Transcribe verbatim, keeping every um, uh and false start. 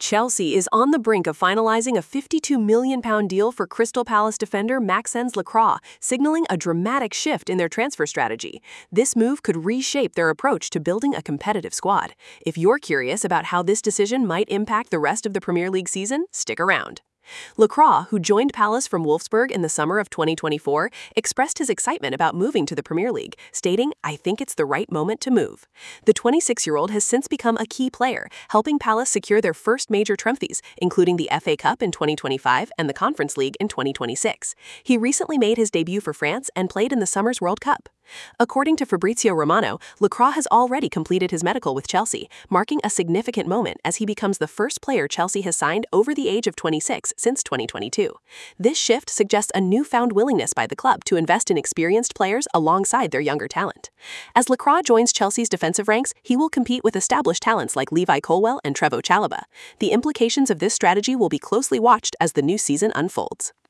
Chelsea is on the brink of finalizing a fifty-two million pound deal for Crystal Palace defender Maxence Lacroix, signaling a dramatic shift in their transfer strategy. This move could reshape their approach to building a competitive squad. If you're curious about how this decision might impact the rest of the Premier League season, stick around. Lacroix, who joined Palace from Wolfsburg in the summer of twenty twenty-four, expressed his excitement about moving to the Premier League, stating, "I think it's the right moment to move." The twenty-six-year-old has since become a key player, helping Palace secure their first major trophies, including the F A Cup in twenty twenty-five and the Conference League in twenty twenty-six. He recently made his debut for France and played in the summer's World Cup. According to Fabrizio Romano, Lacroix has already completed his medical with Chelsea, marking a significant moment as he becomes the first player Chelsea has signed over the age of twenty-six since twenty twenty-two. This shift suggests a newfound willingness by the club to invest in experienced players alongside their younger talent. As Lacroix joins Chelsea's defensive ranks, he will compete with established talents like Levi Colwill and Trevoh Chalobah. The implications of this strategy will be closely watched as the new season unfolds.